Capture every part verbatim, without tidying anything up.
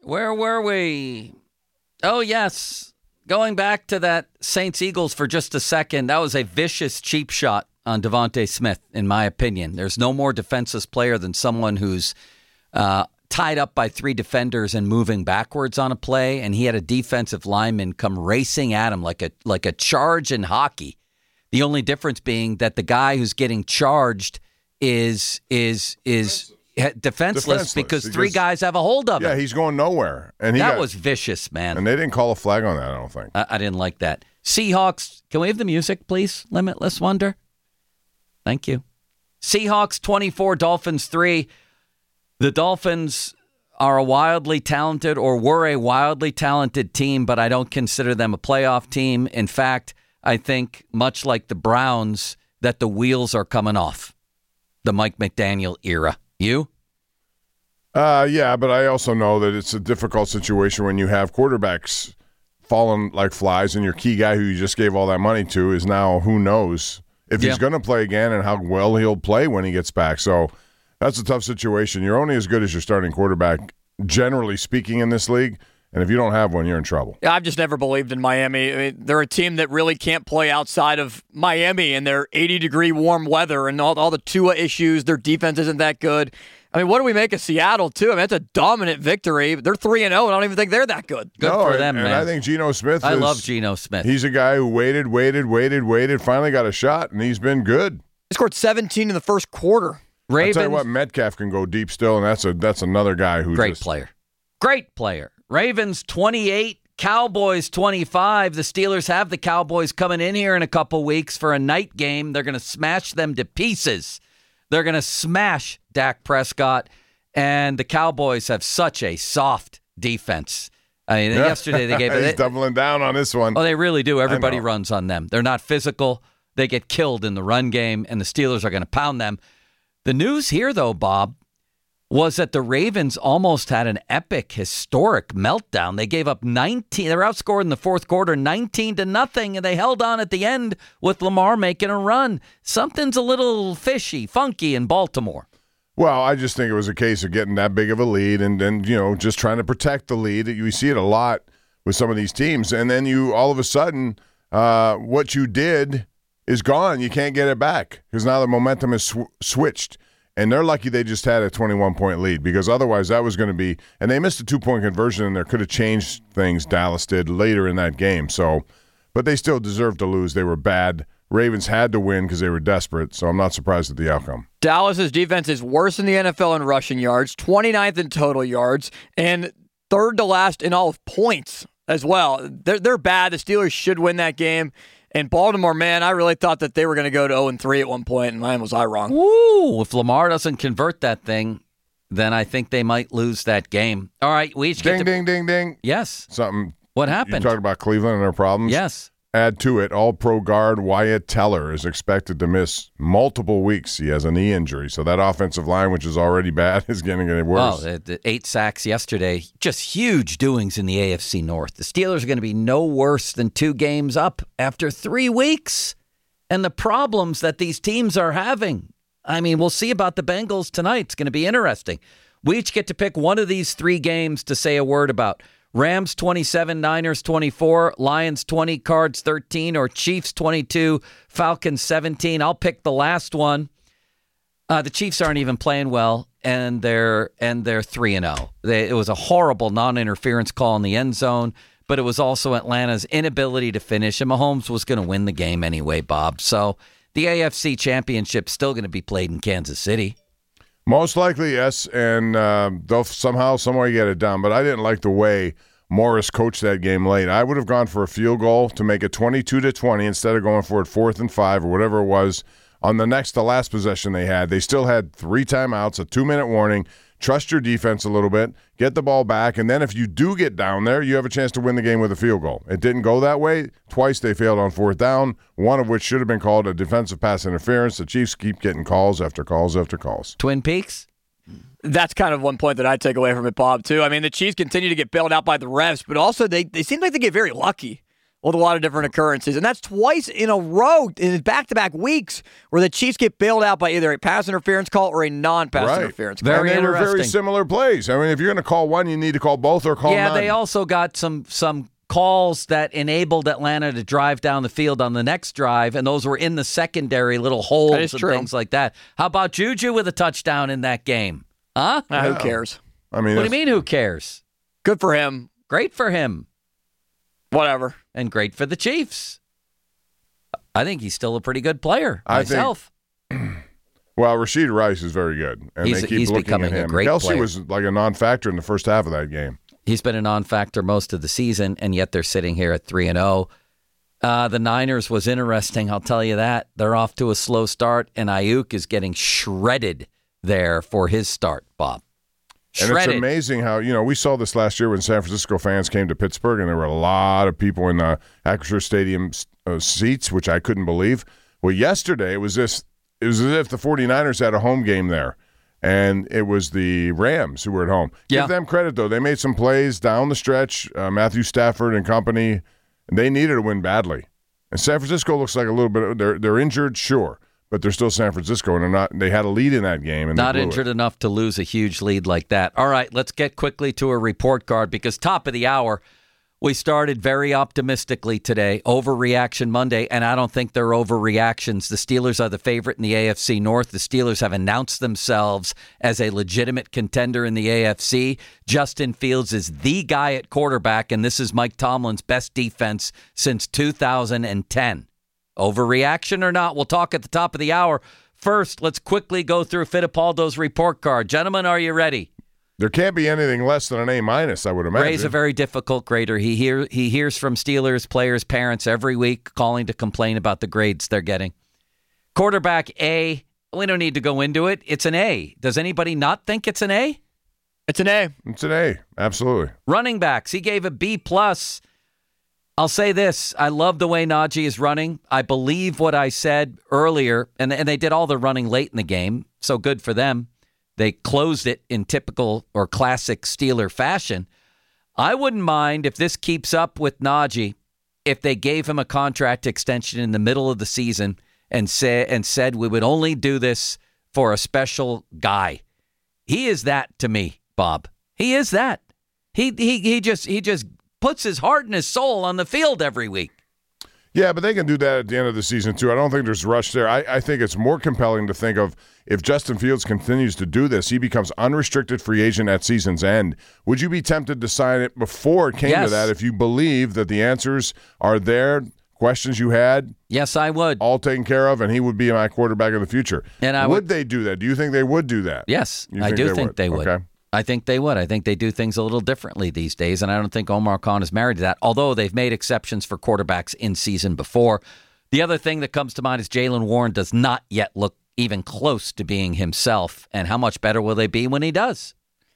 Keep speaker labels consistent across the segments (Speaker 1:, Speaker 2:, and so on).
Speaker 1: Where were we? Oh, yes. Going back to that Saints-Eagles for just a second, that was a vicious cheap shot on Devontae Smith, in my opinion. There's no more defenseless player than someone who's uh, tied up by three defenders and moving backwards on a play, and he had a defensive lineman come racing at him like a like a charge in hockey. The only difference being that the guy who's getting charged is is is defenseless, defenseless because, because three guys have a hold of
Speaker 2: yeah,
Speaker 1: him.
Speaker 2: Yeah, he's going nowhere. And he
Speaker 1: that
Speaker 2: got,
Speaker 1: was vicious, man.
Speaker 2: And they didn't call a flag on that, I don't think.
Speaker 1: I, I didn't like that. Seahawks, can we have the music, please? Limitless Wonder. Thank you. Seahawks twenty-four, Dolphins three. The Dolphins are a wildly talented or were a wildly talented team, but I don't consider them a playoff team. In fact, I think, much like the Browns, that the wheels are coming off the Mike McDaniel era. You?
Speaker 2: Uh, yeah, but I also know that it's a difficult situation when you have quarterbacks falling like flies and your key guy who you just gave all that money to is now who knows if
Speaker 1: yeah.
Speaker 2: he's going to play again and how well he'll play when he gets back. So that's a tough situation. You're only as good as your starting quarterback, generally speaking, in this league. And if you don't have one, you're in trouble.
Speaker 3: Yeah, I've just never believed in Miami. I mean, they're a team that really can't play outside of Miami and their eighty-degree warm weather and all, all the Tua issues. Their defense isn't that good. I mean, what do we make of Seattle, too? I mean, that's a dominant victory. They're three and oh, and I don't even think they're that good.
Speaker 1: Good
Speaker 2: no,
Speaker 1: for
Speaker 2: and,
Speaker 1: them,
Speaker 2: and
Speaker 1: man.
Speaker 2: I think Geno Smith
Speaker 1: I
Speaker 2: is,
Speaker 1: love Geno Smith.
Speaker 2: He's a guy who waited, waited, waited, waited, finally got a shot, and he's been good.
Speaker 3: He scored seventeen in the first quarter.
Speaker 1: Ravens,
Speaker 2: I'll tell you what, Metcalf can go deep still, and that's a that's another guy who
Speaker 1: Great
Speaker 2: just,
Speaker 1: player. Great player. Ravens twenty-eight, Cowboys twenty-five. The Steelers have the Cowboys coming in here in a couple weeks for a night game. They're going to smash them to pieces. They're going to smash Dak Prescott, and the Cowboys have such a soft defense. I mean,
Speaker 2: Yeah.
Speaker 1: yesterday they gave it.
Speaker 2: He's doubling down on this one.
Speaker 1: Oh, they really do. Everybody
Speaker 2: know.
Speaker 1: runs on them. They're not physical. They get killed in the run game, and the Steelers are going to pound them. The news here, though, Bob, was that the Ravens almost had an epic, historic meltdown. They gave up nineteen. They were outscored in the fourth quarter, nineteen to nothing, and they held on at the end with Lamar making a run. Something's a little fishy, funky in Baltimore.
Speaker 2: Well, I just think it was a case of getting that big of a lead and then, you know, just trying to protect the lead. You see it a lot with some of these teams. And then you, all of a sudden, uh, what you did is gone. You can't get it back because now the momentum is sw- switched. And they're lucky they just had a twenty-one point lead because otherwise that was going to be – and they missed a two-point conversion and there could have changed things Dallas did later in that game. So, but they still deserved to lose. They were bad. Ravens had to win because they were desperate, so I'm not surprised at the outcome.
Speaker 3: Dallas's defense is worse in the N F L in rushing yards, twenty-ninth in total yards, and third to last in all of points as well. They're, they're bad. The Steelers should win that game. And Baltimore, man, I really thought that they were going to go to oh and three at one point, and man, was I wrong.
Speaker 1: Woo! If Lamar doesn't convert that thing, then I think they might lose that game. All right, we each
Speaker 2: Ding,
Speaker 1: get to...
Speaker 2: ding, ding, ding.
Speaker 1: Yes.
Speaker 2: Something.
Speaker 1: What
Speaker 2: You
Speaker 1: happened?
Speaker 2: talked about Cleveland and their problems.
Speaker 1: Yes.
Speaker 2: Add to it, all-pro guard Wyatt Teller is expected to miss multiple weeks. He has a knee injury, so that offensive line, which is already bad, is getting getting worse.
Speaker 1: Well, the, the eight sacks yesterday, just huge doings in the A F C North. The Steelers are going to be no worse than two games up after three weeks. And the problems that these teams are having. I mean, we'll see about the Bengals tonight. It's going to be interesting. We each get to pick one of these three games to say a word about. Rams twenty-seven, Niners twenty-four, Lions twenty, Cards thirteen, or Chiefs twenty-two, Falcons seventeen. I'll pick the last one. Uh, the Chiefs aren't even playing well, and they're and they're three and oh. It was a horrible non-interference call in the end zone, but it was also Atlanta's inability to finish, and Mahomes was going to win the game anyway, Bob. So the A F C Championship's still going to be played in Kansas City.
Speaker 2: Most likely, yes, and uh, they'll somehow, some way get it done. But I didn't like the way Morris coached that game late. I would have gone for a field goal to make it twenty-two to twenty instead of going for it fourth and five or whatever it was on the next to last possession they had. They still had three timeouts, a two-minute warning. Trust your defense a little bit, get the ball back, and then if you do get down there, you have a chance to win the game with a field goal. It didn't go that way. Twice they failed on fourth down, one of which should have been called a defensive pass interference. The Chiefs keep getting calls after calls after calls.
Speaker 1: Twin Peaks?
Speaker 3: That's kind of one point that I take away from it, Bob, too. I mean, the Chiefs continue to get bailed out by the refs, but also they, they seem like they get very lucky. with a lot of different occurrences. And that's twice in a row in back-to-back weeks where the Chiefs get bailed out by either a pass interference call or a non-pass
Speaker 2: right.
Speaker 3: interference call.
Speaker 1: Very
Speaker 2: and they were very
Speaker 1: interesting.
Speaker 2: similar plays. I mean, if you're going to call one, you need to call both or call
Speaker 1: yeah,
Speaker 2: none.
Speaker 1: they also got some some calls that enabled Atlanta to drive down the field on the next drive, and those were in the secondary little holds and
Speaker 3: true.
Speaker 1: things like that. How about Juju with a touchdown in that game? Huh?
Speaker 3: Ah, who cares?
Speaker 2: I mean,
Speaker 1: What do you mean, who cares?
Speaker 3: Good for him.
Speaker 1: Great for him.
Speaker 3: Whatever.
Speaker 1: And great for the Chiefs. I think he's still a pretty good player
Speaker 2: I think-
Speaker 1: myself.
Speaker 2: Well, Rashid Rice is very good, and
Speaker 1: He's-
Speaker 2: they keep
Speaker 1: he's
Speaker 2: looking
Speaker 1: becoming
Speaker 2: at
Speaker 1: a
Speaker 2: him.
Speaker 1: great
Speaker 2: Kelsey
Speaker 1: player.
Speaker 2: was like a non-factor in the first half of that game.
Speaker 1: He's been a non-factor most of the season, and yet they're sitting here at three and zero. Uh, the Niners was interesting, I'll tell you that. They're off to a slow start, and Ayuk is getting shredded there for his start, Bob.
Speaker 2: And
Speaker 1: Shredded.
Speaker 2: it's amazing how, you know, we saw this last year when San Francisco fans came to Pittsburgh, and there were a lot of people in the Acrisure Stadium uh, seats, which I couldn't believe. Well, yesterday, it was this. It was as if the 49ers had a home game there, and it was the Rams who were at home.
Speaker 1: Yeah.
Speaker 2: Give them credit, though. They made some plays down the stretch, uh, Matthew Stafford and company, and they needed to win badly. And San Francisco looks like a little bit – they're they're injured, sure, but they're still San Francisco, and they're not. They had a lead in that game, and
Speaker 1: Not
Speaker 2: they blew
Speaker 1: injured
Speaker 2: it.
Speaker 1: enough to lose a huge lead like that. All right, let's get quickly to a report card because top of the hour, we started very optimistically today. Overreaction Monday, and I don't think they're overreactions. The Steelers are the favorite in the A F C North. The Steelers have announced themselves as a legitimate contender in the A F C. Justin Fields is the guy at quarterback, and this is Mike Tomlin's best defense since two thousand ten. Overreaction or not, we'll talk at the top of the hour. First, let's quickly go through Fittipaldo's report card. Gentlemen, are you ready?
Speaker 2: There can't be anything less than an A minus, I would imagine.
Speaker 1: Ray's a very difficult grader. He hear he hears from Steelers players, parents every week calling to complain about the grades they're getting. Quarterback A, we don't need to go into it. It's an A. Does anybody not think it's an A?
Speaker 3: It's an A.
Speaker 2: It's an A, absolutely.
Speaker 1: Running backs, he gave a B plus. I'll say this. I love the way Najee is running. I believe what I said earlier, and, and they did all the running late in the game, so good for them. They closed it in typical or classic Steeler fashion. I wouldn't mind if this keeps up with Najee, if they gave him a contract extension in the middle of the season and, say, and said we would only do this for a special guy. He is that to me, Bob. He is that. He he he just he just puts his heart and his soul on the field every week.
Speaker 2: Yeah, but they can do that at the end of the season, too. I don't think there's rush there. I, I think it's more compelling to think of if Justin Fields continues to do this, he becomes unrestricted free agent at season's end. Would you be tempted to sign it before it came
Speaker 1: Yes.
Speaker 2: to that if you believe that the answers are there, questions you had,
Speaker 1: Yes, I would.
Speaker 2: all taken care of, and he would be my quarterback of the future?
Speaker 1: And I
Speaker 2: would,
Speaker 1: would-
Speaker 2: they do that? Do you think they would do that?
Speaker 1: Yes,
Speaker 2: You
Speaker 1: I
Speaker 2: think
Speaker 1: do
Speaker 2: they
Speaker 1: think
Speaker 2: would?
Speaker 1: they would.
Speaker 2: Okay.
Speaker 1: I think they would. I think they do things a little differently these days, and I don't think Omar Khan is married to that, although they've made exceptions for quarterbacks in season before. The other thing that comes to mind is Jaylen Warren does not yet look even close to being himself, and how much better will they be when he does?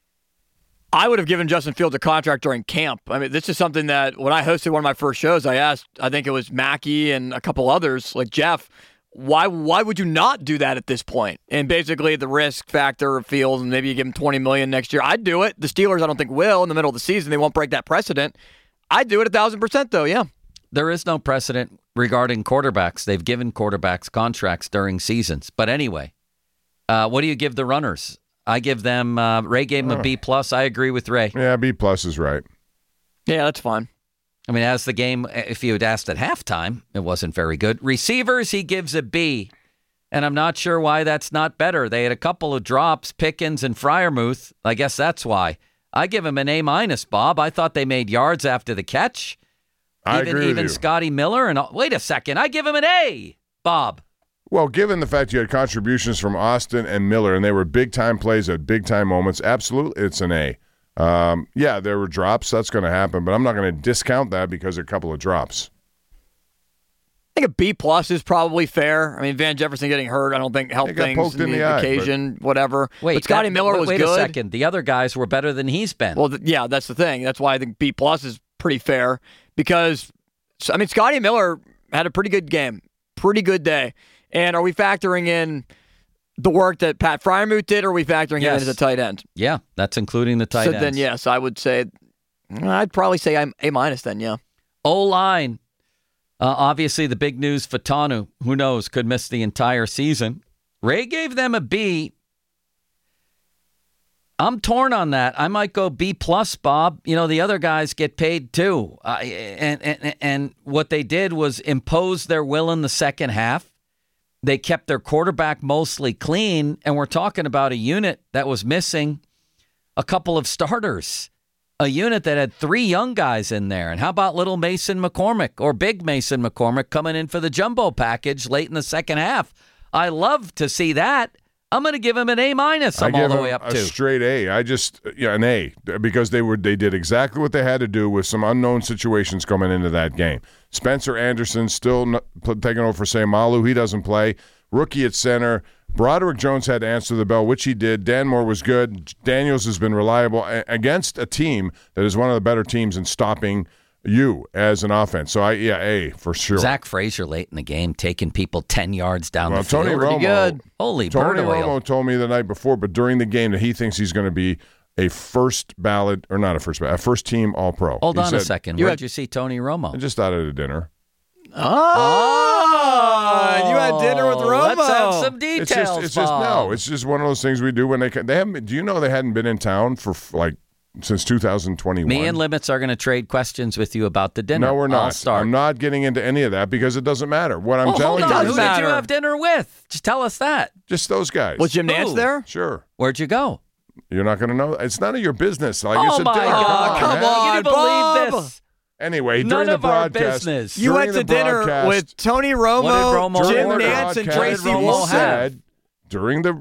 Speaker 3: I would have given Justin Fields a contract during camp. I mean, this is something that when I hosted one of my first shows, I asked, I think it was Mackey and a couple others, like Jeff, why why would you not do that at this point? And basically the risk factor of Fields, and maybe you give him twenty million dollars next year. I'd do it. The Steelers, I don't think will in the middle of the season. They won't break that precedent. I'd do it a thousand percent though, yeah.
Speaker 1: There is no precedent regarding quarterbacks. They've given quarterbacks contracts during seasons. But anyway, uh, what do you give the runners? I give them, uh, Ray gave them a B plus. I agree with Ray.
Speaker 2: Yeah, B plus is right.
Speaker 3: Yeah, that's fine.
Speaker 1: I mean, as the game, if you had asked at halftime, it wasn't very good. Receivers, he gives a B, and I'm not sure why that's not better. They had a couple of drops, Pickens and Freiermuth. I guess that's why. I give him an A minus, Bob. I thought they made yards after the catch.
Speaker 2: I
Speaker 1: even
Speaker 2: agree with
Speaker 1: even
Speaker 2: you.
Speaker 1: Scotty Miller and all, wait a second, I give him an A, Bob.
Speaker 2: Well, given the fact you had contributions from Austin and Miller, and they were big-time plays at big-time moments, absolutely it's an A. Um, yeah, there were drops. That's going to happen, but I'm not going to discount that because of a couple of drops.
Speaker 3: I think a B plus is probably fair. I mean, Van Jefferson getting hurt, I don't think helped
Speaker 2: He got
Speaker 3: things
Speaker 2: poked
Speaker 3: in
Speaker 2: in
Speaker 3: the,
Speaker 2: the eye,
Speaker 3: occasion, whatever.
Speaker 1: Wait,
Speaker 3: but Scotty
Speaker 1: that-
Speaker 3: Miller
Speaker 1: wait,
Speaker 3: was
Speaker 1: wait
Speaker 3: good.
Speaker 1: a second. The other guys were better than he's been.
Speaker 3: Well, th- yeah, that's the thing. That's why I think B plus is pretty fair because, I mean, Scotty Miller had a pretty good game, pretty good day. And are we factoring in the work that Pat Freiermuth did, or are we factoring
Speaker 1: Yes.
Speaker 3: him in as a tight end?
Speaker 1: Yeah, that's including the tight
Speaker 3: so
Speaker 1: ends.
Speaker 3: then, yes, I would say, I'd probably say I'm A minus then, yeah.
Speaker 1: O-line, Uh, obviously, the big news, Fatanu, who knows, could miss the entire season. Ray gave them a B. I'm torn on that. I might go B plus, Bob. You know, the other guys get paid too. Uh, and, and, and what they did was impose their will in the second half. They kept their quarterback mostly clean. And we're talking about a unit that was missing a couple of starters. A unit that had three young guys in there. And how about little Mason McCormick or big Mason McCormick coming in for the jumbo package late in the second half? I love to see that. I'm going to give him an A minus. I'm all the way up
Speaker 2: a
Speaker 1: to
Speaker 2: a straight A. I just yeah an A because they were they did exactly what they had to do with some unknown situations coming into that game. Spencer Anderson still not, taking over for Samalu. He doesn't play. Rookie at center. Broderick Jones had to answer the bell, which he did. Dan Moore was good. Daniels has been reliable against a team that is one of the better teams in stopping you as an offense. So, I yeah, A for sure.
Speaker 1: Zach Frazier late in the game taking people ten yards down
Speaker 2: well,
Speaker 1: the field.
Speaker 2: Tony Romo,
Speaker 1: good. Holy
Speaker 2: Tony
Speaker 1: bird oil.
Speaker 2: Romo told me the night before, but during the game that he thinks he's going to be a first ballot, or not a first ballot, a first team All-Pro.
Speaker 1: Hold
Speaker 2: he
Speaker 1: on
Speaker 2: said,
Speaker 1: a second.
Speaker 3: You
Speaker 1: Where'd
Speaker 3: had-
Speaker 1: you see Tony Romo?
Speaker 2: I just out at a dinner.
Speaker 3: Oh, you had dinner with Romo.
Speaker 1: Let's have some details,
Speaker 2: It's just, it's just
Speaker 1: Bob.
Speaker 2: no. It's just one of those things we do when they they haven't. Do you know they hadn't been in town for like since two thousand twenty-one?
Speaker 1: Me and Limits are going to trade questions with you about the dinner.
Speaker 2: No, we're
Speaker 1: I'll
Speaker 2: not.
Speaker 1: start.
Speaker 2: I'm not getting into any of that because it doesn't matter. What I'm
Speaker 1: Oh,
Speaker 2: telling
Speaker 1: hold
Speaker 2: you
Speaker 1: on.
Speaker 2: is
Speaker 1: Who did
Speaker 3: matter.
Speaker 1: you have dinner with? Just tell us that.
Speaker 2: just those guys.
Speaker 3: Was Jim Nance
Speaker 1: Who?
Speaker 3: there?
Speaker 2: Sure.
Speaker 1: Where'd you go?
Speaker 2: You're not going to know. It's none of your business. Like
Speaker 1: oh,
Speaker 2: it's a
Speaker 1: my
Speaker 2: dinner.
Speaker 1: God.
Speaker 3: come
Speaker 2: man.
Speaker 3: on,
Speaker 1: Can you believe
Speaker 3: Bob.
Speaker 1: this?
Speaker 2: Anyway,
Speaker 1: None
Speaker 2: during the
Speaker 1: of our
Speaker 2: broadcast,
Speaker 1: business.
Speaker 3: You
Speaker 2: during
Speaker 3: went to
Speaker 2: the
Speaker 3: dinner
Speaker 2: broadcast-
Speaker 3: with Tony Romo,
Speaker 1: What did Romo
Speaker 3: Jim
Speaker 1: order?
Speaker 3: Nance, and
Speaker 2: broadcast,
Speaker 3: Tracy
Speaker 1: Romo
Speaker 2: he
Speaker 3: Wolfson.
Speaker 1: have?
Speaker 2: said during the.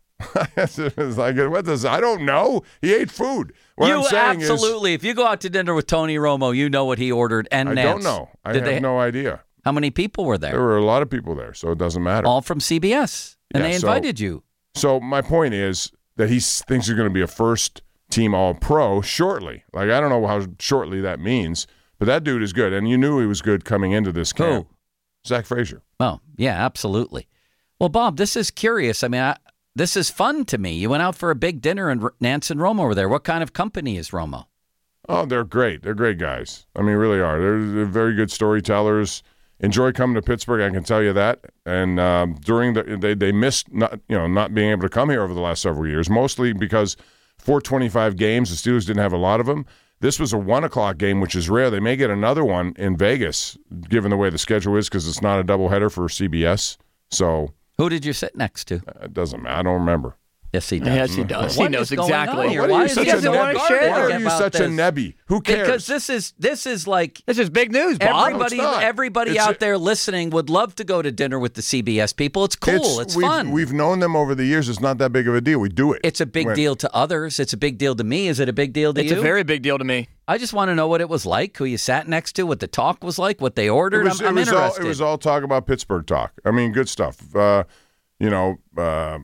Speaker 2: It's like, what does I don't know. He ate food. What
Speaker 1: you
Speaker 2: I'm saying
Speaker 1: absolutely. If you go out to dinner with Tony Romo, you know what he ordered and
Speaker 2: is, I
Speaker 1: Nance.
Speaker 2: don't know. I
Speaker 1: Did
Speaker 2: have
Speaker 1: they-
Speaker 2: no idea.
Speaker 1: How many people were there?
Speaker 2: There were a lot of people there, so it doesn't matter.
Speaker 1: All from C B S, and
Speaker 2: Yeah,
Speaker 1: they
Speaker 2: so-
Speaker 1: invited you.
Speaker 2: So my point is that he s- thinks he's going to be a first team All Pro shortly. Like I don't know how shortly that means, but that dude is good, and you knew he was good coming into this camp.
Speaker 1: Who?
Speaker 2: Zach Frazier.
Speaker 1: Oh, yeah, absolutely. Well, Bob, this is curious. I mean, I, this is fun to me. You went out for a big dinner, and R- Nance and Romo were there. What kind of company is Romo?
Speaker 2: Oh, they're great. They're great guys. I mean, really are. They're, they're very good storytellers. Enjoy coming to Pittsburgh, I can tell you that. And um, during the they they missed not you know not being able to come here over the last several years, mostly because four twenty-five games, the Steelers didn't have a lot of them. This was a one o'clock game, which is rare. They may get another one in Vegas, given the way the schedule is, because it's not a doubleheader for C B S. So
Speaker 1: Who did you sit next to?
Speaker 2: it doesn't matter. I don't remember.
Speaker 1: Yes, he does.
Speaker 3: Yes, he does.
Speaker 1: What
Speaker 3: he knows
Speaker 1: is going
Speaker 3: exactly.
Speaker 1: on here?
Speaker 2: What are
Speaker 1: Why
Speaker 2: you
Speaker 1: is
Speaker 2: such
Speaker 1: he
Speaker 2: a
Speaker 3: doesn't want to
Speaker 2: nebby?
Speaker 3: share
Speaker 2: Why are you
Speaker 1: about
Speaker 2: such a
Speaker 1: this?
Speaker 2: nebby? Who cares?
Speaker 1: Because this is this is like
Speaker 3: This is big news, Bob.
Speaker 1: everybody
Speaker 2: No, it's not.
Speaker 1: everybody
Speaker 2: It's
Speaker 1: out
Speaker 2: a-
Speaker 1: there listening would love to go to dinner with the C B S people. It's cool. It's,
Speaker 2: we've,
Speaker 1: fun.
Speaker 2: We've known them over the years. It's not that big of a deal. We do it.
Speaker 1: it's a big
Speaker 2: When-
Speaker 1: deal to others. It's a big deal to me. Is it a big deal to
Speaker 3: It's
Speaker 1: you?
Speaker 3: a very big deal to me.
Speaker 1: I just want to know what it was like, who you sat next to, what the talk was like, what they ordered.
Speaker 2: It was,
Speaker 1: I'm, I'm
Speaker 2: it was
Speaker 1: interested.
Speaker 2: All, it was all talk about Pittsburgh talk. I mean, good stuff. Uh, you know, uh,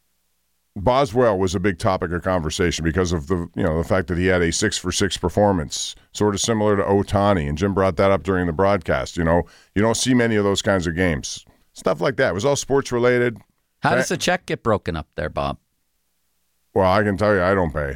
Speaker 2: Boswell was a big topic of conversation because of the you know the fact that he had a six for six performance, sort of similar to Ohtani, and Jim brought that up during the broadcast. You know, you don't see many of those kinds of games, stuff like that. It was all sports related.
Speaker 1: How does the check get broken up there, Bob?
Speaker 2: Well, I can tell you, I don't pay.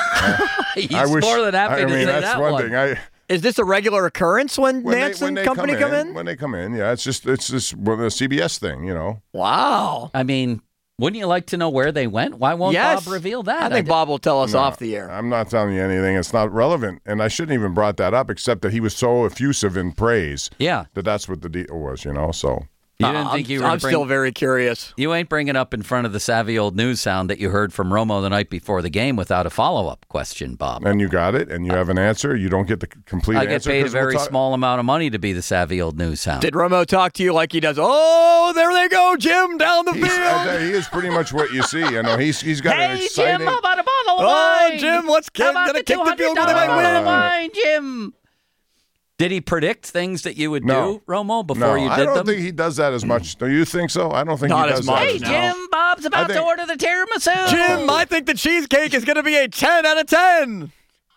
Speaker 1: He's
Speaker 2: I wish,
Speaker 1: more than happy
Speaker 2: I
Speaker 1: to
Speaker 2: mean,
Speaker 1: say
Speaker 2: that's
Speaker 1: that
Speaker 2: one,
Speaker 1: one.
Speaker 2: thing. I
Speaker 3: Is this a regular occurrence when,
Speaker 2: when
Speaker 3: Nance
Speaker 2: they, when
Speaker 3: and
Speaker 2: they
Speaker 3: company
Speaker 2: come,
Speaker 3: come in?
Speaker 2: when they come in, yeah, it's just it's just well, the C B S thing, you know.
Speaker 3: Wow.
Speaker 1: I mean, wouldn't you like to know where they went? Why won't
Speaker 3: yes.
Speaker 1: Bob reveal that?
Speaker 3: I think
Speaker 1: did-
Speaker 3: Bob will tell us
Speaker 2: No,
Speaker 3: off the air.
Speaker 2: I'm not telling you anything. It's not relevant, and I shouldn't even brought that up, except that he was so effusive in praise
Speaker 1: Yeah,
Speaker 2: that that's what the deal was, you know. So
Speaker 1: you
Speaker 3: Uh,
Speaker 1: didn't
Speaker 3: I'm,
Speaker 1: think you were.
Speaker 3: I'm
Speaker 1: bring,
Speaker 3: still very curious.
Speaker 1: You ain't bringing up in front of the savvy old news sound that you heard from Romo the night before the game without a follow-up question, Bob.
Speaker 2: and you got it, and you have an answer. You don't get the c- complete
Speaker 1: I get
Speaker 2: answer.
Speaker 1: paid a
Speaker 2: 'cause we'll
Speaker 1: very
Speaker 2: talk-
Speaker 1: small amount of money to be the savvy old news sound.
Speaker 3: Did Romo talk to you like he does? Oh, there they go, Jim, down the
Speaker 2: He's, I
Speaker 3: field.
Speaker 2: tell you, he is pretty much what you see. You know, he's he's got an
Speaker 1: Hey,
Speaker 2: exciting.
Speaker 1: Jim, how about a bottle of
Speaker 3: Oh,
Speaker 1: wine?
Speaker 3: Jim, let's
Speaker 1: How
Speaker 3: get,
Speaker 1: about
Speaker 3: gonna
Speaker 1: the
Speaker 3: kick the field goal. They
Speaker 1: two hundred
Speaker 3: might
Speaker 1: dollar bottle of
Speaker 3: win.
Speaker 1: wine, Jim? Did he predict things that you would
Speaker 2: No.
Speaker 1: do, Romo, before
Speaker 2: no,
Speaker 1: you
Speaker 2: I
Speaker 1: did
Speaker 2: don't
Speaker 1: them?
Speaker 2: think he does that as much. Do you think so? I don't think
Speaker 3: Not
Speaker 2: he
Speaker 3: as
Speaker 2: does
Speaker 3: much,
Speaker 2: that.
Speaker 1: Hey,
Speaker 2: as
Speaker 3: no.
Speaker 2: much.
Speaker 1: Jim, Bob's about
Speaker 2: think-
Speaker 1: to order the tiramisu.
Speaker 3: Jim, I think the cheesecake is going to be a ten out of ten.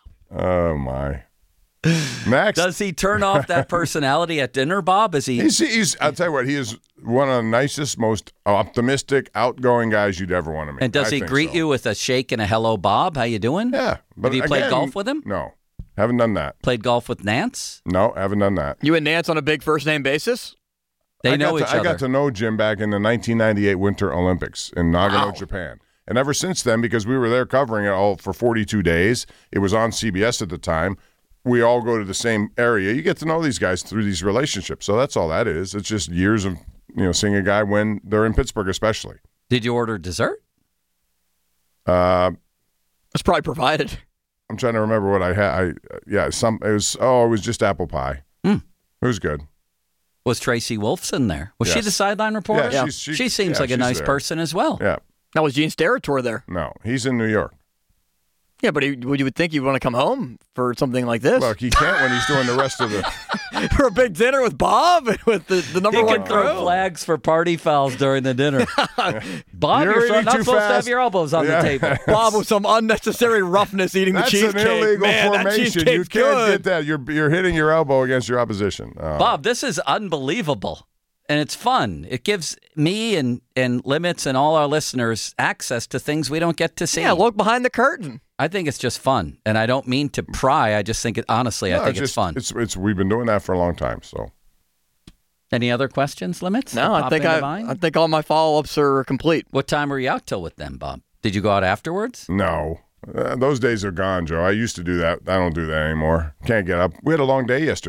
Speaker 2: Oh my. Next.
Speaker 1: Does he turn off that personality at dinner, Bob? Is he?
Speaker 2: He's, he's, I'll tell you what, he is one of the nicest, most optimistic, outgoing guys you'd ever want to meet.
Speaker 1: and does
Speaker 2: I
Speaker 1: he
Speaker 2: think
Speaker 1: greet
Speaker 2: so.
Speaker 1: you with a shake and a hello, Bob? How you doing?
Speaker 2: Yeah. But
Speaker 1: Have you played
Speaker 2: again,
Speaker 1: golf with him?
Speaker 2: No. Haven't done that.
Speaker 1: Played golf with Nance?
Speaker 2: No, haven't done that.
Speaker 3: You and Nance on a big first name basis?
Speaker 1: They
Speaker 2: I
Speaker 1: know
Speaker 2: got
Speaker 1: each
Speaker 2: to,
Speaker 1: other.
Speaker 2: I got to know Jim back in the nineteen ninety-eight Winter Olympics in Nagano,
Speaker 3: Wow.
Speaker 2: Japan. And ever since then, because we were there covering it all for forty-two days, it was on C B S at the time, we all go to the same area. You get to know these guys through these relationships. So that's all that is. It's just years of, you know, seeing a guy when they're in Pittsburgh especially.
Speaker 1: Did you order dessert?
Speaker 2: Uh,
Speaker 3: It's probably provided.
Speaker 2: I'm trying to remember what I had. I yeah, some it was oh, it was just apple pie.
Speaker 1: Mm.
Speaker 2: It was good.
Speaker 1: Was Tracy Wolfson there? Was she
Speaker 2: Yes.
Speaker 1: the sideline reporter?
Speaker 2: Yeah, she's- she-
Speaker 1: she seems
Speaker 2: yeah,
Speaker 1: like a
Speaker 2: she's
Speaker 1: nice
Speaker 2: there.
Speaker 1: person as well.
Speaker 2: Yeah.
Speaker 3: That was Gene Steratore there.
Speaker 2: No, he's in New York.
Speaker 3: Yeah, but he, would you would think you'd want to come home for something like this?
Speaker 2: Look, he can't when he's doing the rest of the.
Speaker 3: For a big dinner with Bob, with the, the number
Speaker 1: He
Speaker 3: one
Speaker 1: can throw
Speaker 3: crew.
Speaker 1: flags for party fouls during the dinner. Bob,
Speaker 2: You're
Speaker 1: you're,
Speaker 2: eating
Speaker 1: not
Speaker 2: too
Speaker 1: supposed to have
Speaker 2: fast.
Speaker 1: your elbows on
Speaker 2: Yeah.
Speaker 1: the table.
Speaker 3: Bob with some unnecessary roughness eating
Speaker 2: That's
Speaker 3: the cheesecake.
Speaker 2: an illegal
Speaker 3: Man, that
Speaker 2: formation. You
Speaker 3: cheesecake's
Speaker 2: can't
Speaker 3: good.
Speaker 2: get that. You're you're hitting your elbow against your opposition. Oh.
Speaker 1: Bob, this is unbelievable. And it's fun. It gives me and, and Limits and all our listeners access to things we don't get to see.
Speaker 3: Yeah, look behind the curtain.
Speaker 1: I think it's just fun. And I don't mean to pry. I just think, it honestly,
Speaker 2: No,
Speaker 1: I think it's,
Speaker 2: just,
Speaker 1: fun.
Speaker 2: It's it's we've been doing that for a long time. So
Speaker 1: Any other questions, Limits?
Speaker 3: No,
Speaker 1: that
Speaker 3: I
Speaker 1: pop
Speaker 3: think
Speaker 1: into
Speaker 3: I,
Speaker 1: mind?
Speaker 3: I think all my follow-ups are complete.
Speaker 1: What time were you out till with them, Bob? Did you go out afterwards?
Speaker 2: no, uh, those days are gone, Joe. I used to do that. I don't do that anymore. Can't get up. We had a long day yesterday.